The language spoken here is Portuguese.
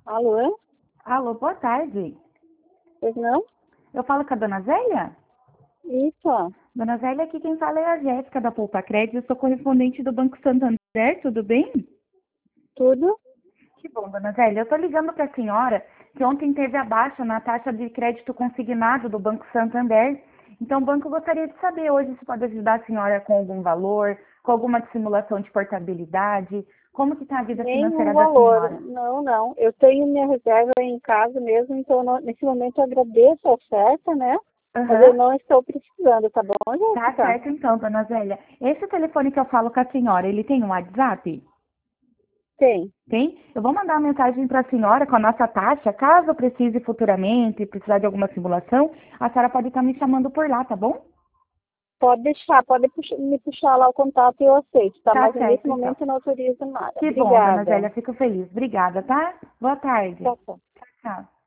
Alô? Alô, boa tarde. Pois não? Eu falo com a dona Zélia? Isso. Dona Zélia, aqui quem fala é a Jéssica da Poupa Crédito. Eu sou correspondente do Banco Santander, tudo bem? Tudo? Que bom, dona Zélia. Eu estou ligando para a senhora que ontem teve a baixa na taxa de crédito consignado do Banco Santander. Então, o banco gostaria de saber hoje se pode ajudar a senhora com algum valor, com alguma simulação de portabilidade. Como que está a vida Nenhum financeira da valor. senhora? Não, não. Eu tenho minha reserva em casa mesmo, então nesse momento eu agradeço a oferta, né? Mas eu Aham. não estou precisando, tá bom, Tá Jéssica? certo então, dona Zélia. Esse telefone que eu falo com a senhora, ele tem um WhatsApp? Tem. Tem? Eu vou mandar uma mensagem para a senhora com a nossa taxa. Caso precise futuramente, precisar de alguma simulação, a senhora pode estar me chamando por lá, tá bom? Pode deixar, me puxar lá o contato e eu aceito, tá? Tá Mas nesse certo então. momento eu não autorizo nada. Que bom, dona Obrigada. Zélia, fico feliz. Obrigada, tá? Boa tarde. Tchau, tchau. Tchau, tchau.